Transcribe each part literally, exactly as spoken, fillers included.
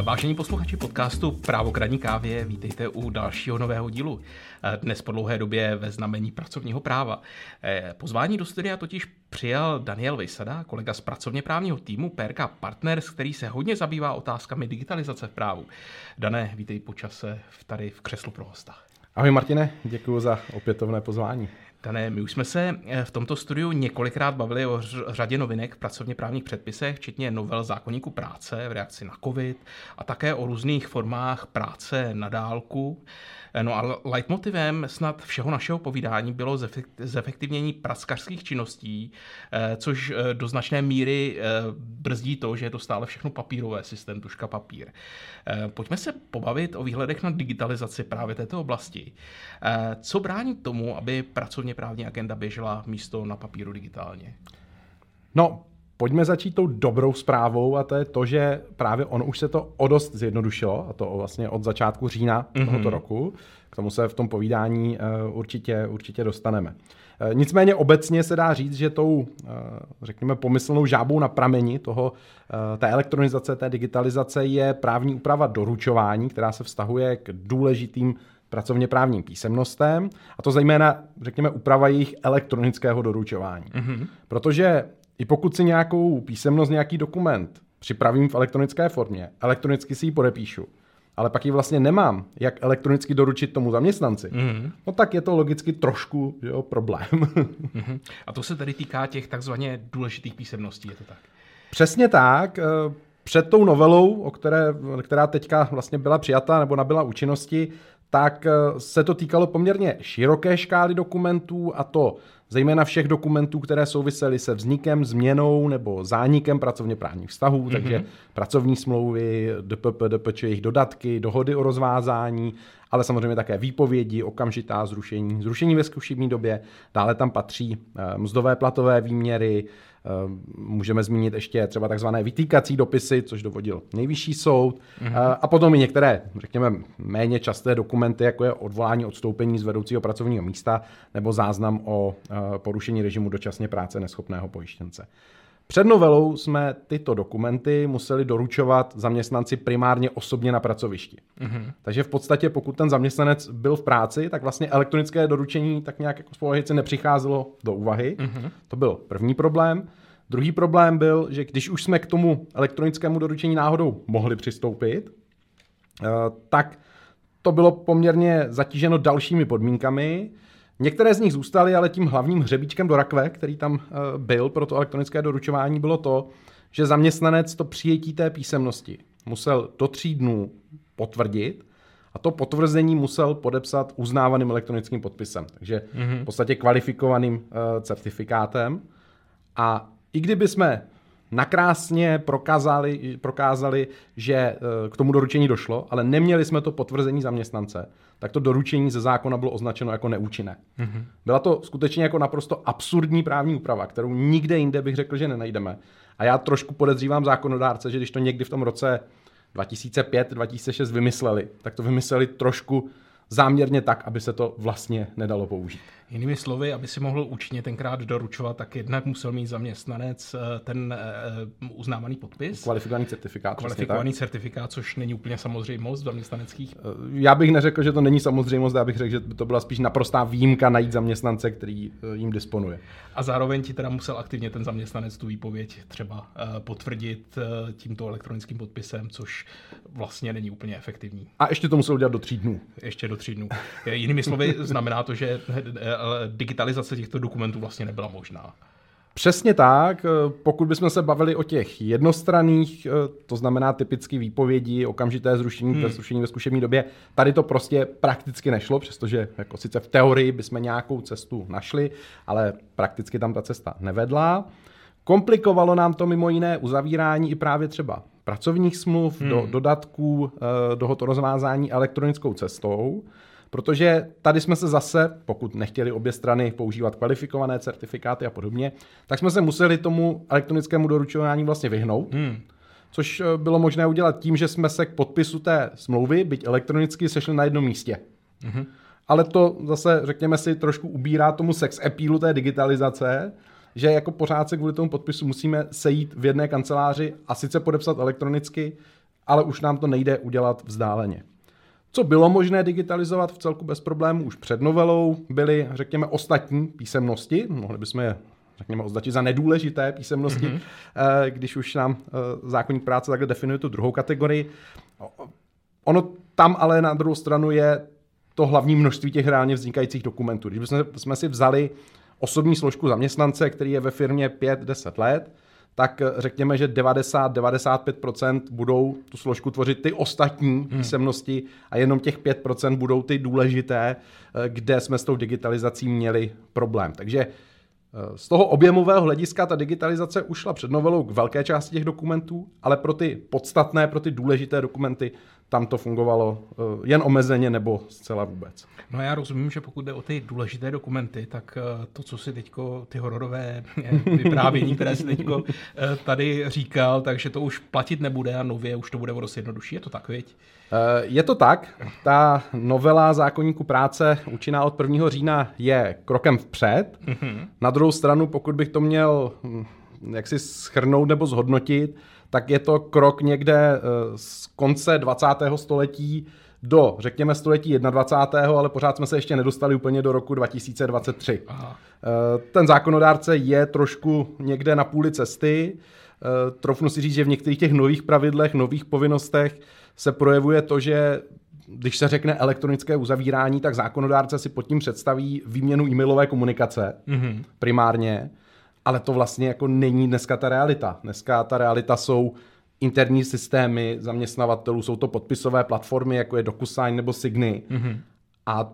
Vážení posluchači podcastu Právo k ranní kávě, vítejte u dalšího nového dílu. Dnes po dlouhé době ve znamení pracovního práva. Pozvání do studia totiž přijal Daniel Vejsada, kolega z pracovně právního týmu P R K Partners, který se hodně zabývá otázkami digitalizace v právu. Dané, vítej po čase tady v křeslu pro hosta. Ahoj Martine, děkuji za opětovné pozvání. Dané, my už jsme se v tomto studiu několikrát bavili o řadě novinek v pracovně právních předpisech, včetně novel zákoníku práce v reakci na covid a také o různých formách práce na dálku. No a leitmotivem snad všeho našeho povídání bylo zefektivnění praskařských činností, což do značné míry brzdí to, že je to stále všechno papírové, systém tužka papír. Pojďme se pobavit o výhledech na digitalizaci právě této oblasti. Co brání tomu, aby pracovně právní agenda běžela místo na papíru digitálně? No, pojďme začít tou dobrou zprávou a to je to, že právě ono už se to o dost zjednodušilo, a to vlastně od začátku října mm-hmm. tohoto roku. K tomu se v tom povídání uh, určitě, určitě dostaneme. Uh, nicméně obecně se dá říct, že tou, uh, řekněme, pomyslnou žábou na prameni toho, uh, té elektronizace, té digitalizace je právní úprava doručování, která se vztahuje k důležitým pracovně právním písemnostem, a to zejména, řekněme, úprava jejich elektronického doručování. Mm-hmm. Protože i pokud si nějakou písemnost, nějaký dokument připravím v elektronické formě, elektronicky si ji podepíšu, ale pak ji vlastně nemám, jak elektronicky doručit tomu zaměstnanci, mm-hmm. no tak je to logicky trošku jo, problém. Mm-hmm. A to se tedy týká těch takzvaně důležitých písemností, je to tak? Přesně tak. Před tou novelou, o které, která teďka vlastně byla přijata nebo nabyla účinnosti, tak se to týkalo poměrně široké škály dokumentů, a to zejména všech dokumentů, které souvisely se vznikem, změnou nebo zánikem pracovně právních vztahů, mm-hmm. takže pracovní smlouvy, D P P, D P Č, jejich dodatky, dohody o rozvázání, ale samozřejmě také výpovědi, okamžitá zrušení, zrušení ve zkušební době. Dále tam patří mzdové platové výměry, můžeme zmínit ještě třeba takzvané vytýkací dopisy, což dovodil Nejvyšší soud, mm-hmm. a potom i některé, řekněme, méně časté dokumenty, jako je odvolání odstoupení z vedoucího pracovního místa nebo záznam o porušení režimu dočasně práce neschopného pojištěnce. Před novelou jsme tyto dokumenty museli doručovat zaměstnanci primárně osobně na pracovišti. Mm-hmm. Takže v podstatě, pokud ten zaměstnanec byl v práci, tak vlastně elektronické doručení tak nějak jako spolehlice nepřicházelo do úvahy. Mm-hmm. To byl první problém. Druhý problém byl, že když už jsme k tomu elektronickému doručení náhodou mohli přistoupit, tak to bylo poměrně zatíženo dalšími podmínkami. Některé z nich zůstaly, ale tím hlavním hřebíčkem do rakve, který tam byl pro to elektronické doručování, bylo to, že zaměstnanec to přijetí té písemnosti musel do tří dnů potvrdit a to potvrzení musel podepsat uznávaným elektronickým podpisem, takže mm-hmm. v podstatě kvalifikovaným uh, certifikátem. A i kdyby jsme nakrásně prokázali, prokázali, že uh, k tomu doručení došlo, ale neměli jsme to potvrzení zaměstnance, tak to doručení ze zákona bylo označeno jako neúčinné. Mm-hmm. Byla to skutečně jako naprosto absurdní právní úprava, kterou nikde jinde bych řekl, že nenajdeme. A já trošku podezřívám zákonodárce, že když to někdy v tom roce dva tisíce pět dva tisíce šest vymysleli, tak to vymysleli trošku záměrně tak, aby se to vlastně nedalo použít. Jinými slovy, aby si mohl účinně tenkrát doručovat, tak jednak musel mít zaměstnanec ten uh, uznávaný podpis. Kvalifikovaný certifikát. Kvalifikovaný certifikát, což není úplně samozřejmost v zaměstnaneckých. Já bych neřekl, že to není samozřejmost, já bych řekl, že by to byla spíš naprostá výjimka najít zaměstnance, který jim disponuje. A zároveň ti teda musel aktivně ten zaměstnanec tu výpověď třeba uh, potvrdit uh, tímto elektronickým podpisem, což vlastně není úplně efektivní. A ještě to musel udělat do tří dnů. Ještě do tří dnů. Jinými slovy znamená to, že digitalizace těchto dokumentů vlastně nebyla možná. Přesně tak. Pokud bychom se bavili o těch jednostranných, to znamená typicky výpovědi, okamžité zrušení, hmm. zrušení ve zkušební době, tady to prostě prakticky nešlo, přestože jako sice v teorii bychom nějakou cestu našli, ale prakticky tam ta cesta nevedla. Komplikovalo nám to mimo jiné uzavírání i právě třeba pracovních smluv, hmm. do, dodatků, dohod o rozvázání elektronickou cestou, protože tady jsme se zase, pokud nechtěli obě strany používat kvalifikované certifikáty a podobně, tak jsme se museli tomu elektronickému doručování vlastně vyhnout, hmm. což bylo možné udělat tím, že jsme se k podpisu té smlouvy, byť elektronicky, sešli na jednom místě. Hmm. Ale to zase, řekněme si, trošku ubírá tomu sex appealu té digitalizace, že jako pořád se kvůli tomu podpisu musíme sejít v jedné kanceláři a sice podepsat elektronicky, ale už nám to nejde udělat vzdáleně. Co bylo možné digitalizovat v celku bez problémů už před novelou, byly, řekněme, ostatní písemnosti. Mohli bychom je, řekněme, označit za nedůležité písemnosti, mm-hmm. když už nám zákoník práce takhle definuje tu druhou kategorii. Ono tam ale na druhou stranu je to hlavní množství těch reálně vznikajících dokumentů. Když jsme, jsme si vzali osobní složku zaměstnance, který je ve firmě pět deset let, tak řekněme, že devadesát až devadesát pět procent budou tu složku tvořit ty ostatní písemnosti a jenom těch pět procent budou ty důležité, kde jsme s tou digitalizací měli problém. Takže z toho objemového hlediska ta digitalizace ušla před novelou k velké části těch dokumentů, ale pro ty podstatné, pro ty důležité dokumenty tam to fungovalo jen omezeně nebo zcela vůbec. No já rozumím, že pokud jde o ty důležité dokumenty, tak to, co si teďko, ty hororové vyprávění, které si teďko tady říkal, takže to už platit nebude a nově už to bude o dost jednodušší. Je to tak, viď? Je to tak. Ta novela zákoníku práce účinná od prvního října je krokem vpřed. Mm-hmm. Na druhou stranu, pokud bych to měl jaksi shrnout nebo zhodnotit, tak je to krok někde z konce dvacátého století do, řekněme, století dvacátého prvního, ale pořád jsme se ještě nedostali úplně do roku dva tisíce dvacet tři. Aha. Ten zákonodárce je trošku někde na půli cesty. Troufnu si říct, že v některých těch nových pravidlech, nových povinnostech se projevuje to, že když se řekne elektronické uzavírání, tak zákonodárce si pod tím představí výměnu e-mailové komunikace mm-hmm. primárně, ale to vlastně jako není dneska ta realita. Dneska ta realita jsou interní systémy zaměstnavatelů, jsou to podpisové platformy, jako je DocuSign nebo Signy. Mm-hmm. A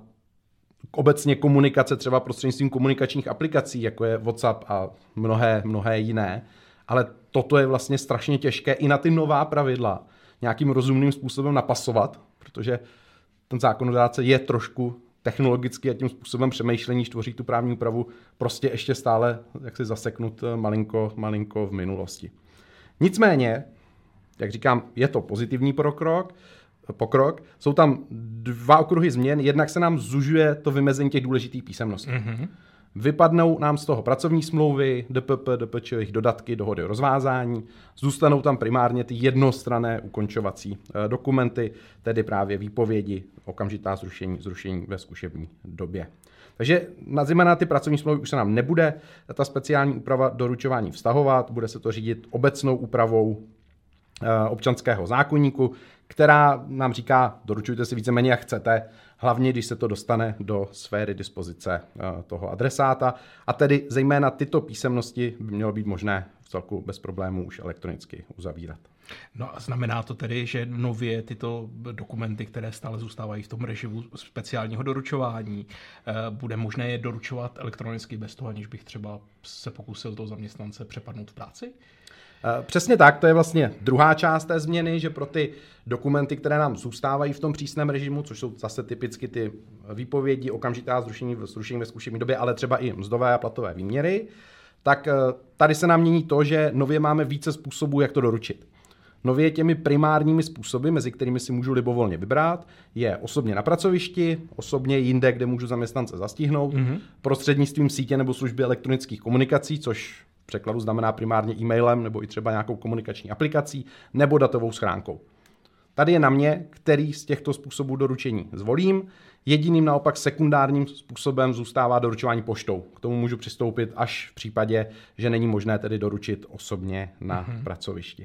obecně komunikace třeba prostřednictvím komunikačních aplikací, jako je WhatsApp a mnohé, mnohé jiné. Ale toto je vlastně strašně těžké i na ty nová pravidla nějakým rozumným způsobem napasovat, protože ten zákonodárce je trošku technologicky a tím způsobem přemýšlení, tvoří tu právní úpravu, prostě ještě stále jaksi zaseknut malinko, malinko v minulosti. Nicméně, jak říkám, je to pozitivní pokrok, pokrok. Jsou tam dva okruhy změn, jednak se nám zužuje to vymezení těch důležitých písemností. Mm-hmm. Vypadnou nám z toho pracovní smlouvy, D P P, D P Č, jejich dodatky, dohody o rozvázání, zůstanou tam primárně ty jednostranné ukončovací dokumenty, tedy právě výpovědi, okamžitá zrušení, zrušení ve zkušební době. Takže nazýme na ty pracovní smlouvy už se nám nebude ta speciální úprava doručování vztahovat, bude se to řídit obecnou úpravou občanského zákoníku, která nám říká, doručujte si víceméně jak chcete, hlavně když se to dostane do sféry dispozice toho adresáta. A tedy zejména tyto písemnosti by mělo být možné v celku bez problémů už elektronicky uzavírat. No a znamená to tedy, že nově tyto dokumenty, které stále zůstávají v tom režimu speciálního doručování, bude možné je doručovat elektronicky bez toho, aniž bych třeba se pokusil toho zaměstnance přepadnout v práci? Přesně tak, to je vlastně druhá část té změny, že pro ty dokumenty, které nám zůstávají v tom přísném režimu, což jsou zase typicky ty výpovědi, okamžitá zrušení, zrušení ve zkušební době, ale třeba i mzdové a platové výměry, tak tady se nám mění to, že nově máme více způsobů, jak to doručit. Nově těmi primárními způsoby, mezi kterými si můžu libovolně vybrat, je osobně na pracovišti, osobně jinde, kde můžu zaměstnance zastihnout, mm-hmm. prostřednictvím sítě nebo služby elektronických komunikací, což v překladu znamená primárně e-mailem nebo i třeba nějakou komunikační aplikací nebo datovou schránkou. Tady je na mě, který z těchto způsobů doručení zvolím. Jediným naopak sekundárním způsobem zůstává doručování poštou. K tomu můžu přistoupit až v případě, že není možné tedy doručit osobně na mm-hmm. pracovišti.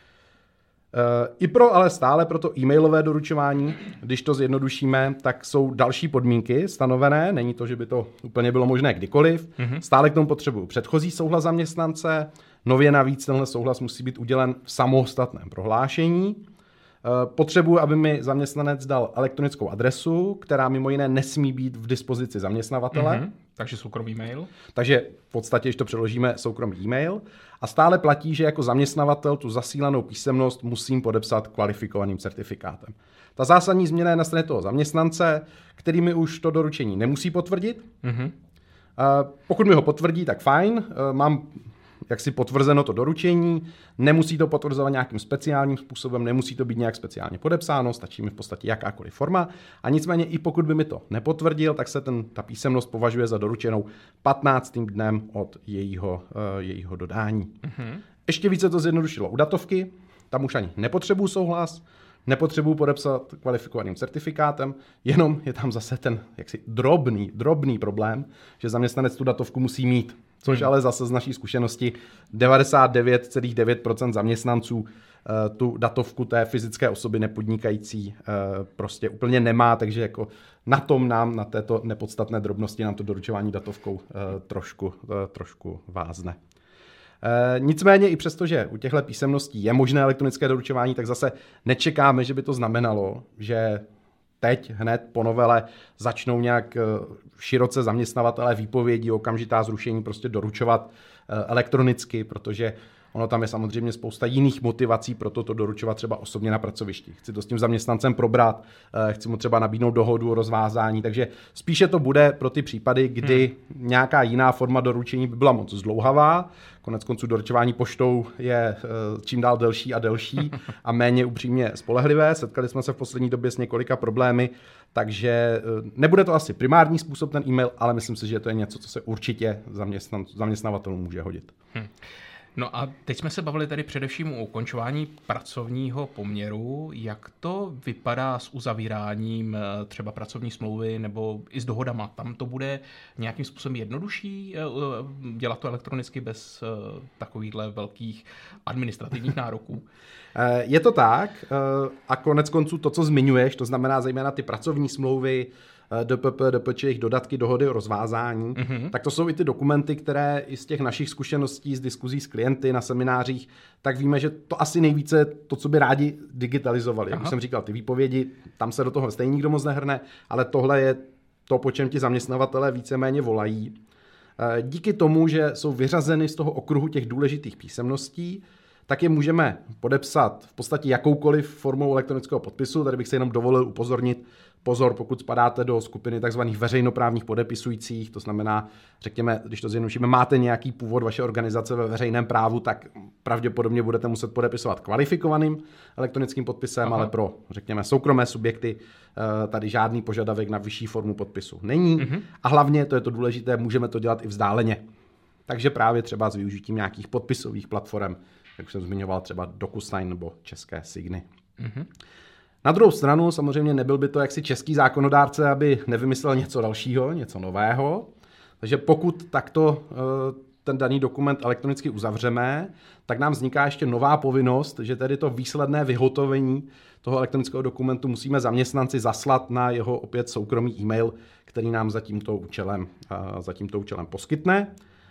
I pro, ale stále pro to e-mailové doručování, když to zjednodušíme, tak jsou další podmínky stanovené. Není to, že by to úplně bylo možné kdykoliv. Mm-hmm. Stále k tomu potřebuju předchozí souhlas zaměstnance. Nově navíc tenhle souhlas musí být udělen v samostatném prohlášení. Potřebuji, aby mi zaměstnanec dal elektronickou adresu, která mimo jiné nesmí být v dispozici zaměstnavatele. Mm-hmm. Takže soukromý mail. Takže v podstatě, když to přeložíme, soukromý e-mail. A stále platí, že jako zaměstnavatel tu zasílanou písemnost musím podepsat kvalifikovaným certifikátem. Ta zásadní změna je na straně toho zaměstnance, který mi už to doručení nemusí potvrdit. Mm-hmm. Pokud mi ho potvrdí, tak fajn, mám jaksi potvrzeno to doručení, nemusí to potvrzovat nějakým speciálním způsobem, nemusí to být nějak speciálně podepsáno, stačí mi v podstatě jakákoliv forma. A nicméně i pokud by mi to nepotvrdil, tak se ten, ta písemnost považuje za doručenou patnáctým dnem od jejího, uh, jejího dodání. Mm-hmm. Ještě více to zjednodušilo u datovky. tam už ani nepotřebuji souhlas, nepotřebuji podepsat kvalifikovaným certifikátem, jenom je tam zase ten jaksi drobný, drobný problém, že zaměstnanec tu datovku musí mít, což hmm. ale zase z naší zkušenosti devadesát devět celá devět procent zaměstnanců uh, tu datovku té fyzické osoby nepodnikající uh, prostě úplně nemá, takže jako na tom nám, na této nepodstatné drobnosti nám to doručování datovkou uh, trošku, uh, trošku vázne. E, nicméně i přesto, že u těchto písemností je možné elektronické doručování, tak zase nečekáme, že by to znamenalo, že teď hned po novele začnou nějak široce zaměstnavatelé výpovědi, okamžitá zrušení prostě doručovat elektronicky, protože ono tam je samozřejmě spousta jiných motivací pro to, to doručovat třeba osobně na pracovišti. Chci to s tím zaměstnancem probrat, chci mu třeba nabídnout dohodu o rozvázání, takže spíše to bude pro ty případy, kdy hmm. nějaká jiná forma doručení by byla moc zdlouhavá. Konec konců doručování poštou je čím dál delší a delší a méně upřímně spolehlivé. Setkali jsme se v poslední době s několika problémy, takže nebude to asi primární způsob ten e-mail, ale myslím si, že to je něco, co se určitě zaměstnavatelům může hodit. Hmm. No a teď jsme se bavili tady především o ukončování pracovního poměru. Jak to vypadá s uzavíráním třeba pracovní smlouvy nebo i s dohodama? Tam to bude nějakým způsobem jednodušší dělat to elektronicky bez takovýchhle velkých administrativních nároků? Je to tak a konec konců to, co zmiňuješ, to znamená zejména ty pracovní smlouvy, D P P, D P Č, jejich dodatky, dohody o rozvázání, mm-hmm. tak to jsou i ty dokumenty, které i z těch našich zkušeností, z diskuzí s klienty na seminářích, tak víme, že to asi nejvíce to, co by rádi digitalizovali. Jak už jsem říkal, ty výpovědi, tam se do toho stejně nikdo moc nehrne, ale tohle je to, po čem ti zaměstnavatelé víceméně volají. Díky tomu, že jsou vyřazeny z toho okruhu těch důležitých písemností, tak je můžeme podepsat v podstatě jakoukoliv formou elektronického podpisu. Tady bych se jenom dovolil upozornit, pozor, pokud spadáte do skupiny tzv. Veřejnoprávních podepisujících, to znamená, řekněme, když to zjednodušíme, máte nějaký původ vaše organizace ve veřejném právu, tak pravděpodobně budete muset podepisovat kvalifikovaným elektronickým podpisem, Aha. ale pro, řekněme, soukromé subjekty tady žádný požadavek na vyšší formu podpisu není. Mhm. A hlavně, to je to důležité, můžeme to dělat i vzdáleně. Takže právě třeba s využitím nějakých podpisových platform, jak jsem zmiňoval, třeba DocuSign nebo české Signy. Mm-hmm. Na druhou stranu samozřejmě nebyl by to jaksi český zákonodárce, aby nevymyslel něco dalšího, něco nového. Takže pokud takto ten daný dokument elektronicky uzavřeme, tak nám vzniká ještě nová povinnost, že tedy to výsledné vyhotovení toho elektronického dokumentu musíme zaměstnanci zaslat na jeho opět soukromý e-mail, který nám za tímto účelem, za tímto účelem poskytne.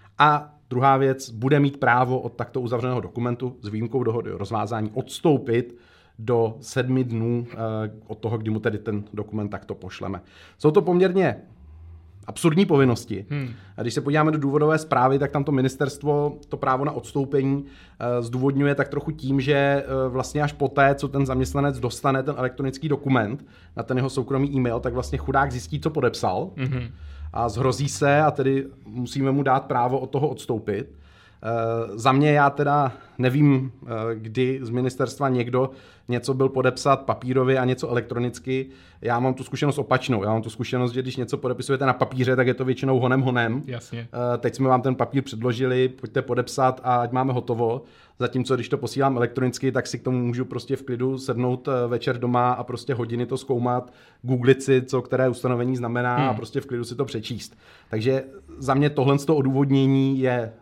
A druhá věc, bude mít právo od takto uzavřeného dokumentu s výjimkou dohody o rozvázání odstoupit do sedmi dnů od toho, kdy mu tedy ten dokument takto pošleme. Jsou to poměrně absurdní povinnosti. Hmm. A když se podíváme do důvodové zprávy, tak tam to ministerstvo to právo na odstoupení zdůvodňuje tak trochu tím, že vlastně až poté, co ten zaměstnanec dostane ten elektronický dokument na ten jeho soukromý e-mail, tak vlastně chudák zjistí, co podepsal. Hmm. A zhrozí se a tedy musíme mu dát právo od toho odstoupit. E, za mě já teda nevím, e, kdy z ministerstva někdo něco byl podepsat papírově a něco elektronicky. Já mám tu zkušenost opačnou. Já mám tu zkušenost, že když něco podepisujete na papíře, tak je to většinou honem honem. Jasně. E, teď jsme vám ten papír předložili, pojďte podepsat a ať máme hotovo. Zatímco když to posílám elektronicky, tak si k tomu můžu prostě v klidu sednout večer doma a prostě hodiny to zkoumat, googlit si, co které ustanovení znamená hmm. a prostě v klidu si to přečíst. Takže za mě tohle z toho odůvodnění je e,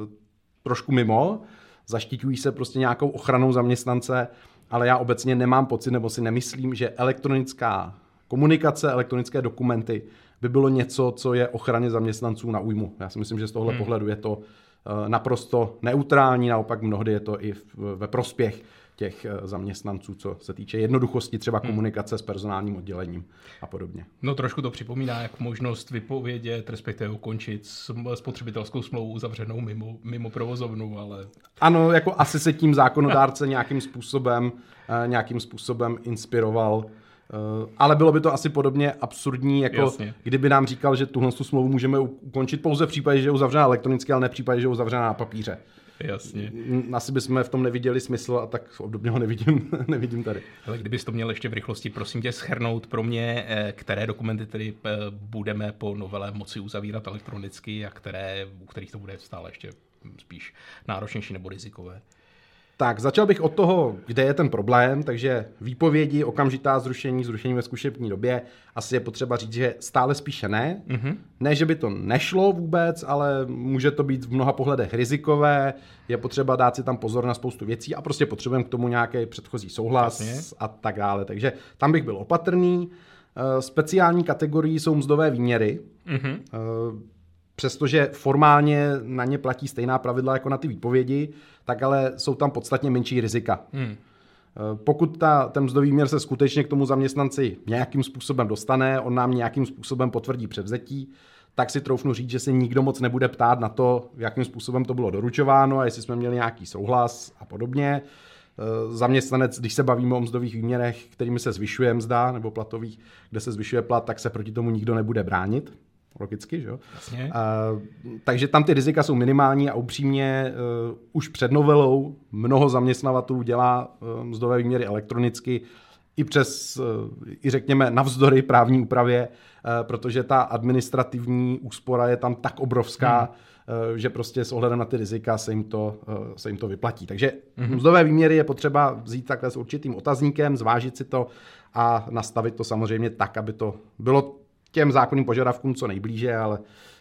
trošku mimo. Zaštiťují se prostě nějakou ochranou zaměstnance, ale já obecně nemám pocit, nebo si nemyslím, že elektronická komunikace, elektronické dokumenty by bylo něco, co je ochraně zaměstnanců na újmu. Já si myslím, že z tohle hmm. pohledu je to naprosto neutrální, naopak mnohdy je to i ve prospěch těch zaměstnanců, co se týče jednoduchosti třeba komunikace hmm. s personálním oddělením a podobně. No trošku to připomíná jak možnost vypovědět, respektive ukončit spotřebitelskou smlouvu uzavřenou mimo, mimo provozovnu, ale... Ano, jako asi se tím zákonodárce nějakým způsobem, nějakým způsobem inspiroval. Ale bylo by to asi podobně absurdní, jako Jasně. kdyby nám říkal, že tuhle smlouvu můžeme ukončit pouze v případě, že je uzavřená elektronicky, ale ne v případě, že je uzavřená na papíře. Jasně. Asi bychom v tom neviděli smysl a tak obdobně ho nevidím, nevidím tady. Ale kdybys to měl ještě v rychlosti, prosím tě, shrnout pro mě, které dokumenty tedy budeme po novele moci uzavírat elektronicky a které, u kterých to bude stále ještě spíš náročnější nebo rizikové. Tak, začal bych od toho, kde je ten problém, takže výpovědi, okamžitá zrušení, zrušení ve zkušební době, asi je potřeba říct, že stále spíše ne. Mm-hmm. Ne, že by to nešlo vůbec, ale může to být v mnoha pohledech rizikové, je potřeba dát si tam pozor na spoustu věcí a prostě potřebujeme k tomu nějaký předchozí souhlas Jasně. a tak dále. Takže tam bych byl opatrný. Speciální kategorii jsou mzdové výměry. Mm-hmm. Přestože formálně na ně platí stejná pravidla jako na ty výpovědi, tak ale jsou tam podstatně menší rizika. Hmm. Pokud ta, ten mzdový výměr se skutečně k tomu zaměstnanci nějakým způsobem dostane, on nám nějakým způsobem potvrdí převzetí, tak si troufnu říct, že se nikdo moc nebude ptát na to, jakým způsobem to bylo doručováno a jestli jsme měli nějaký souhlas a podobně. Zaměstnanec, když se bavíme o mzdových výměrech, kterými se zvyšuje mzda, nebo platových, kde se zvyšuje plat, tak se proti tomu nikdo nebude bránit. Logicky, že jo? Uh, takže tam ty rizika jsou minimální a upřímně uh, už před novelou mnoho zaměstnavatelů dělá uh, mzdové výměry elektronicky i přes, uh, i řekněme, navzdory právní úpravě, uh, protože ta administrativní úspora je tam tak obrovská, hmm. uh, že prostě s ohledem na ty rizika se jim to, uh, se jim to vyplatí. Takže hmm. mzdové výměry je potřeba vzít takhle s určitým otazníkem, zvážit si to a nastavit to samozřejmě tak, aby to bylo těm zákonným požadavkům co nejblíže, ale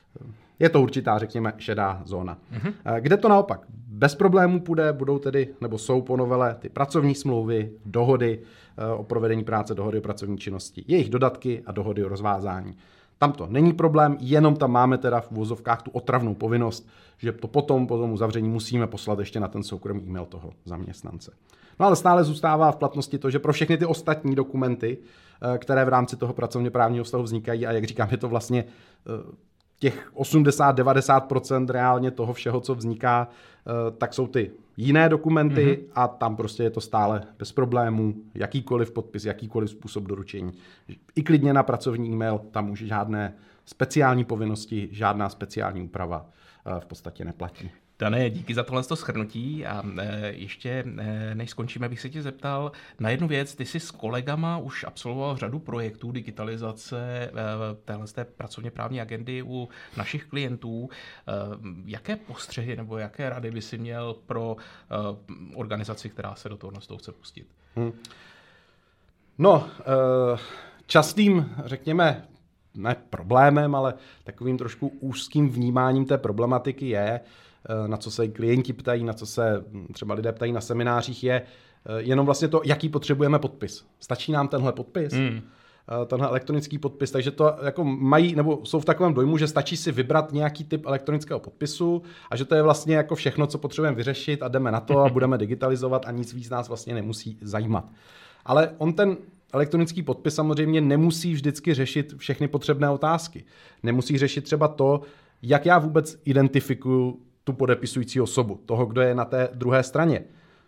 je to určitá, řekněme, šedá zóna. Mm-hmm. Kde to naopak bez problémů půjde, budou tedy, nebo jsou po novele ty pracovní smlouvy, dohody o provedení práce, dohody o pracovní činnosti, jejich dodatky a dohody o rozvázání. Tam to není problém, jenom tam máme teda v uvozovkách tu otravnou povinnost, že to potom, po tom uzavření musíme poslat ještě na ten soukromý e-mail toho zaměstnance. No ale stále zůstává v platnosti to, že pro všechny ty ostatní dokumenty, které v rámci toho pracovně právního vztahu vznikají, a jak říkám, je to vlastně těch osmdesát až devadesát procent reálně toho všeho, co vzniká, tak jsou ty jiné dokumenty mm-hmm. a tam prostě je to stále bez problémů, jakýkoliv podpis, jakýkoliv způsob doručení. I klidně na pracovní e-mail, tam už žádné speciální povinnosti, žádná speciální úprava v podstatě neplatí. Dané, díky za tohle shrnutí a ještě než skončíme, bych se tě zeptal na jednu věc. Ty jsi s kolegama už absolvoval řadu projektů digitalizace téhle pracovně právní agendy u našich klientů. Jaké postřehy nebo jaké rady by si měl pro organizaci, která se do toho chce pustit? Hmm. No, častým, řekněme, ne problémem, ale takovým trošku úzkým vnímáním té problematiky je, na co se klienti ptají, na co se třeba lidé ptají na seminářích, je jenom vlastně to, jaký potřebujeme podpis. Stačí nám tenhle podpis, mm. tenhle elektronický podpis, takže to jako mají, nebo jsou v takovém dojmu, že stačí si vybrat nějaký typ elektronického podpisu a že to je vlastně jako všechno, co potřebujeme vyřešit a jdeme na to a budeme digitalizovat a nic víc nás vlastně nemusí zajímat. Ale on ten elektronický podpis samozřejmě nemusí vždycky řešit všechny potřebné otázky. Nemusí řešit třeba to, jak já vůbec identifikuju tu podepisující osobu, toho, kdo je na té druhé straně.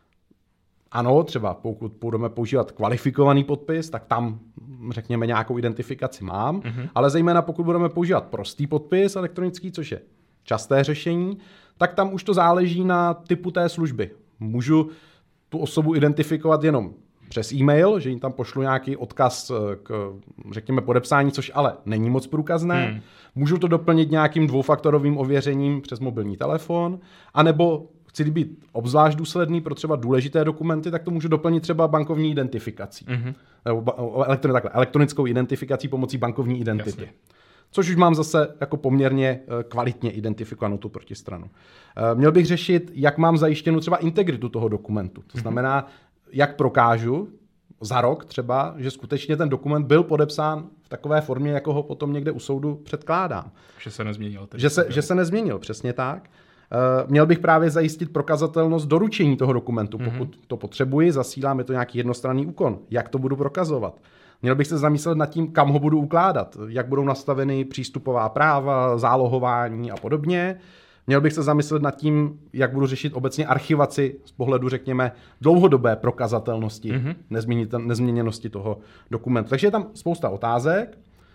Ano, třeba pokud budeme používat kvalifikovaný podpis, tak tam, řekněme, nějakou identifikaci mám, mm-hmm. ale zejména pokud budeme používat prostý podpis elektronický, což je časté řešení, tak tam už to záleží na typu té služby. Můžu tu osobu identifikovat jenom přes e-mail, že jim tam pošlu nějaký odkaz k, řekněme, podepsání, což ale není moc průkazné. Hmm. Můžu to doplnit nějakým dvoufaktorovým ověřením přes mobilní telefon, anebo chci být obzvlášť důsledný pro třeba důležité dokumenty, tak to můžu doplnit třeba bankovní identifikací. Hmm. Nebo elektron, takhle, elektronickou identifikací pomocí bankovní identity. Jasně. Což už mám zase jako poměrně kvalitně identifikovanou tu protistranu. Měl bych řešit, jak mám zajištěnou třeba integritu toho dokumentu. To znamená, jak prokážu za rok třeba, že skutečně ten dokument byl podepsán v takové formě, jako ho potom někde u soudu předkládám. Že se nezměnil. Že se, že se nezměnil, přesně tak. Uh, měl bych právě zajistit prokazatelnost doručení toho dokumentu. Mm-hmm. Pokud to potřebuji, zasílám, je to nějaký jednostranný úkon. Jak to budu prokazovat? Měl bych se zamyslet nad tím, kam ho budu ukládat. Jak budou nastaveny přístupová práva, zálohování a podobně. Měl bych se zamyslet nad tím, jak budu řešit obecně archivaci z pohledu, řekněme, dlouhodobé prokazatelnosti, mm-hmm. nezměněnosti toho dokumentu. Takže je tam spousta otázek.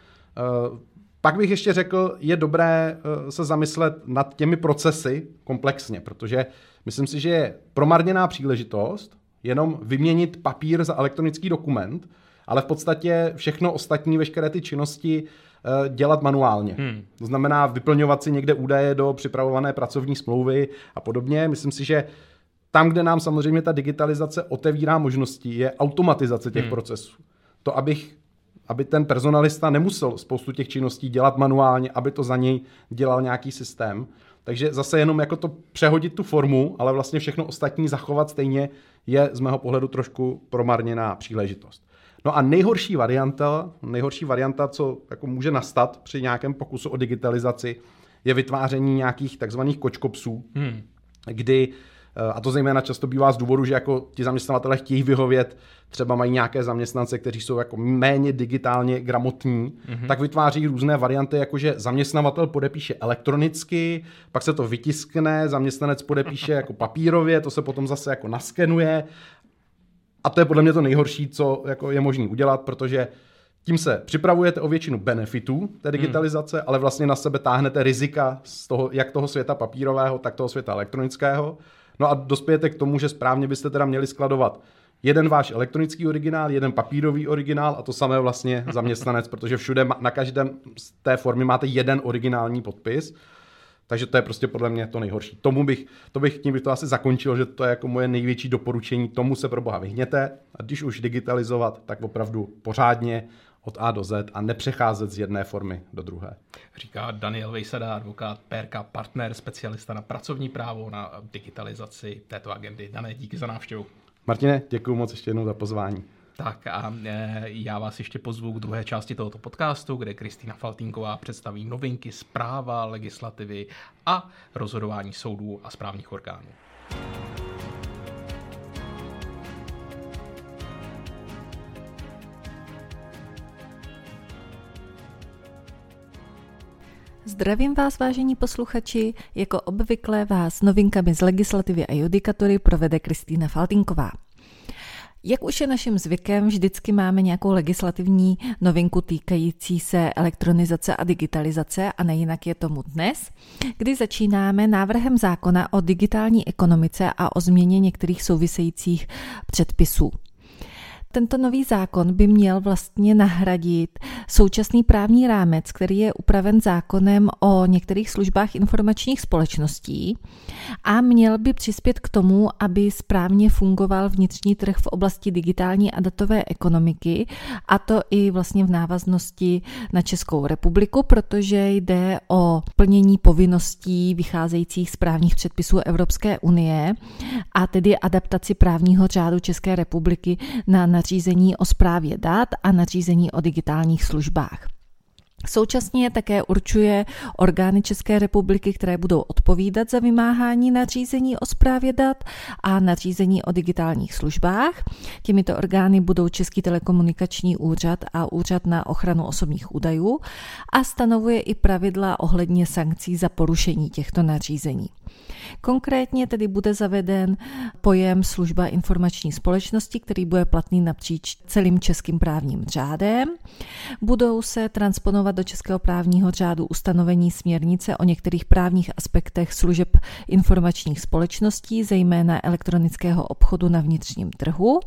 Pak bych ještě řekl, je dobré se zamyslet nad těmi procesy komplexně, protože myslím si, že je promarněná příležitost jenom vyměnit papír za elektronický dokument, ale v podstatě všechno ostatní, veškeré ty činnosti dělat manuálně. Hmm. To znamená vyplňovat si někde údaje do připravované pracovní smlouvy a podobně. Myslím si, že tam, kde nám samozřejmě ta digitalizace otevírá možnosti, je automatizace těch hmm. procesů. To, abych, aby ten personalista nemusel spoustu těch činností dělat manuálně, aby to za něj dělal nějaký systém. Takže zase jenom jako to přehodit tu formu, ale vlastně všechno ostatní zachovat stejně je z mého pohledu trošku promarněná příležitost. No a nejhorší varianta, nejhorší varianta, co jako může nastat při nějakém pokusu o digitalizaci, je vytváření nějakých takzvaných kočkopsů, hmm. kdy, a to zejména často bývá z důvodu, že jako ti zaměstnavatelé chtějí vyhovět, třeba mají nějaké zaměstnance, kteří jsou jako méně digitálně gramotní, hmm. tak vytváří různé varianty, jakože zaměstnavatel podepíše elektronicky, pak se to vytiskne, zaměstnanec podepíše jako papírově, to se potom zase jako naskenuje. A to je podle mě to nejhorší, co jako je možné udělat, protože tím se připravujete o většinu benefitů té digitalizace, hmm. ale vlastně na sebe táhnete rizika z toho, jak toho světa papírového, tak toho světa elektronického. No a dospějete k tomu, že správně byste teda měli skladovat jeden váš elektronický originál, jeden papírový originál a to samé vlastně zaměstnanec, protože všude na každém z té formy máte jeden originální podpis. Takže to je prostě podle mě to nejhorší. Tomu bych, to bych, tím bych to asi zakončil, že to je jako moje největší doporučení. Tomu se pro boha vyhněte a když už digitalizovat, tak opravdu pořádně od A do Z a nepřecházet z jedné formy do druhé. Říká Daniel Vejsada, advokát P R K Partner, specialista na pracovní právo, na digitalizaci této agendy. Dané, díky za návštěvu. Martine, děkuji moc ještě jednou za pozvání. Tak a já vás ještě pozvu k druhé části tohoto podcastu, kde Kristýna Faltýnková představí novinky z práva, legislativy a rozhodování soudů a správních orgánů. Zdravím vás, vážení posluchači, jako obvykle vás novinkami z legislativy a judikatury provede Kristýna Faltýnková. Jak už je naším zvykem, vždycky máme nějakou legislativní novinku týkající se elektronizace a digitalizace a nejinak je tomu dnes, kdy začínáme návrhem zákona o digitální ekonomice a o změně některých souvisejících předpisů. Tento nový zákon by měl vlastně nahradit současný právní rámec, který je upraven zákonem o některých službách informačních společností a měl by přispět k tomu, aby správně fungoval vnitřní trh v oblasti digitální a datové ekonomiky, a to i vlastně v návaznosti na Českou republiku, protože jde o plnění povinností vycházejících z právních předpisů Evropské unie a tedy adaptaci právního řádu České republiky na nařízení o správě dat a nařízení o digitálních službách. Současně také určuje orgány České republiky, které budou odpovídat za vymáhání nařízení o správě dat a nařízení o digitálních službách. Těmito orgány budou Český telekomunikační úřad a Úřad na ochranu osobních údajů a stanovuje i pravidla ohledně sankcí za porušení těchto nařízení. Konkrétně tedy bude zaveden pojem služba informační společnosti, který bude platný napříč celým českým právním řádem. Budou se transponovat do českého právního řádu ustanovení směrnice o některých právních aspektech služeb informačních společností, zejména elektronického obchodu na vnitřním trhu.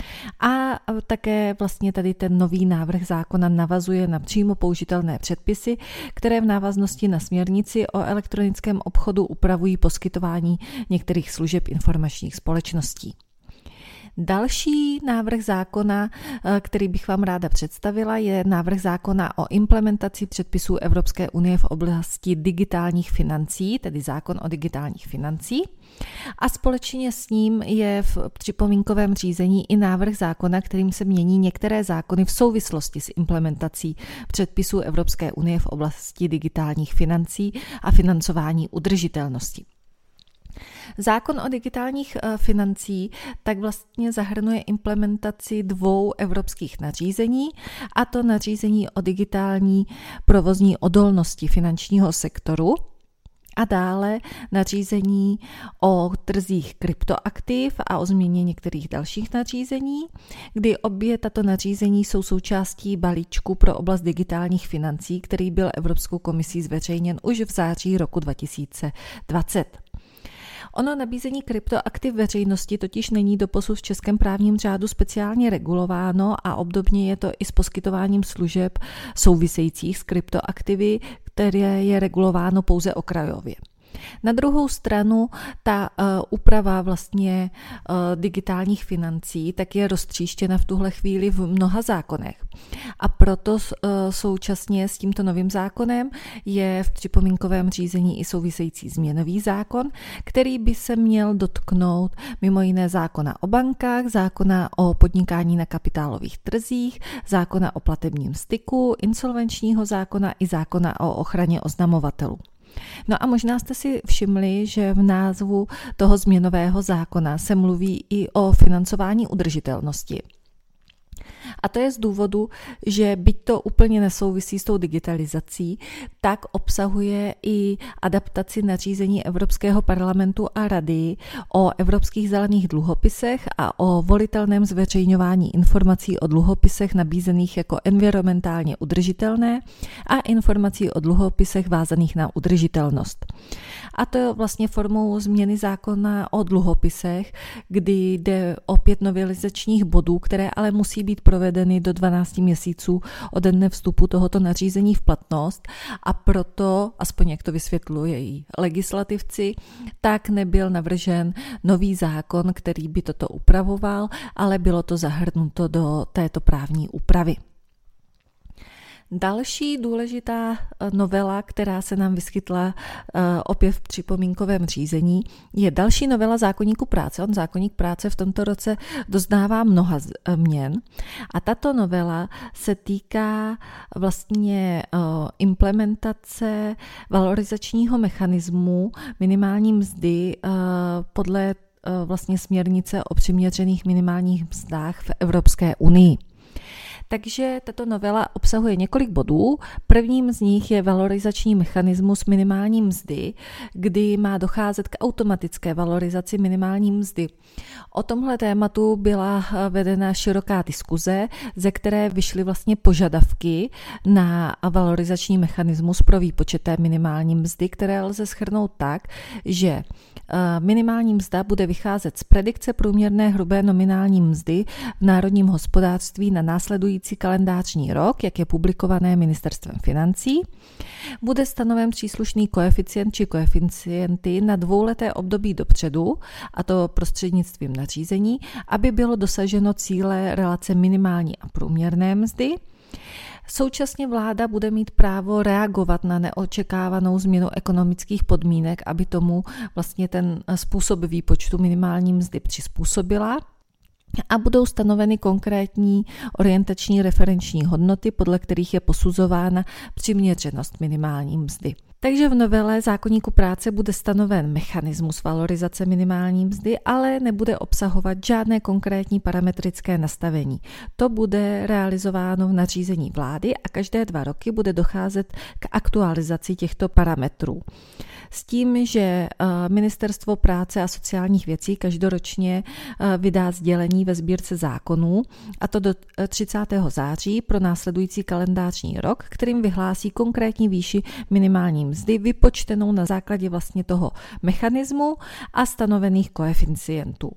A také vlastně tady ten nový návrh zákona navazuje na přímo použitelné předpisy, které v návaznosti na směrnici o elektronickém obchodu upravují poskytování některých služeb informačních společností. Další návrh zákona, který bych vám ráda představila, je návrh zákona o implementaci předpisů Evropské unie v oblasti digitálních financí, tedy zákon o digitálních financí. A společně s ním je v připomínkovém řízení i návrh zákona, kterým se mění některé zákony v souvislosti s implementací předpisů Evropské unie v oblasti digitálních financí a financování udržitelnosti. Zákon o digitálních financí tak vlastně zahrnuje implementaci dvou evropských nařízení, a to nařízení o digitální provozní odolnosti finančního sektoru a dále nařízení o trzích kryptoaktiv a o změně některých dalších nařízení, kdy obě tato nařízení jsou součástí balíčku pro oblast digitálních financí, který byl Evropskou komisí zveřejněn už v září roku dva tisíce dvacet. Ono nabízení kryptoaktiv veřejnosti totiž není doposud v českém právním řádu speciálně regulováno a obdobně je to i s poskytováním služeb souvisejících s kryptoaktivy, které je regulováno pouze okrajově. Na druhou stranu ta uh, úprava vlastně uh, digitálních financí tak je roztříštěna v tuhle chvíli v mnoha zákonech. A proto uh, současně s tímto novým zákonem je v připomínkovém řízení i související změnový zákon, který by se měl dotknout mimo jiné zákona o bankách, zákona o podnikání na kapitálových trzích, zákona o platebním styku, insolvenčního zákona i zákona o ochraně oznamovatelů. No a možná jste si všimli, že v názvu toho změnového zákona se mluví i o financování udržitelnosti. A to je z důvodu, že byť to úplně nesouvisí s tou digitalizací, tak obsahuje i adaptaci nařízení Evropského parlamentu a Rady o evropských zelených dluhopisech a o volitelném zveřejňování informací o dluhopisech nabízených jako environmentálně udržitelné a informací o dluhopisech vázaných na udržitelnost. A to je vlastně formou změny zákona o dluhopisech, kdy jde o pět novelizačních bodů, které ale musí být provedeny do dvanácti měsíců ode dne vstupu tohoto nařízení v platnost a proto, aspoň jak to vysvětlují legislativci, tak nebyl navržen nový zákon, který by toto upravoval, ale bylo to zahrnuto do této právní úpravy. Další důležitá novela, která se nám vyskytla opět v připomínkovém řízení, je další novela zákoníku práce. On zákoník práce v tomto roce doznává mnoha změn a tato novela se týká vlastně implementace valorizačního mechanismu minimální mzdy podle vlastně směrnice o přiměřených minimálních mzdách v Evropské unii. Takže tato novela obsahuje několik bodů. Prvním z nich je valorizační mechanismus minimální mzdy, kdy má docházet k automatické valorizaci minimální mzdy. O tomhle tématu byla vedena široká diskuze, ze které vyšly vlastně požadavky na valorizační mechanismus pro výpočet té minimální mzdy, které lze shrnout tak, že minimální mzda bude vycházet z predikce průměrné hrubé nominální mzdy v národním hospodářství na následující kalendářní rok, jak je publikované Ministerstvem financí. Bude stanoven příslušný koeficient či koeficienty na dvouleté období dopředu, a to prostřednictvím nařízení, aby bylo dosaženo cíle relace minimální a průměrné mzdy. Současně vláda bude mít právo reagovat na neočekávanou změnu ekonomických podmínek, aby tomu vlastně ten způsob výpočtu minimální mzdy přizpůsobila. A budou stanoveny konkrétní orientační referenční hodnoty, podle kterých je posuzována přiměřenost minimální mzdy. Takže v novele zákoníku práce bude stanoven mechanismus valorizace minimální mzdy, ale nebude obsahovat žádné konkrétní parametrické nastavení. To bude realizováno v nařízení vlády a každé dva roky bude docházet k aktualizaci těchto parametrů. S tím, že Ministerstvo práce a sociálních věcí každoročně vydá sdělení ve sbírce zákonů, a to do třicátého září pro následující kalendářní rok, kterým vyhlásí konkrétní výši minimální mzdy vypočtenou na základě vlastně toho mechanismu a stanovených koeficientů.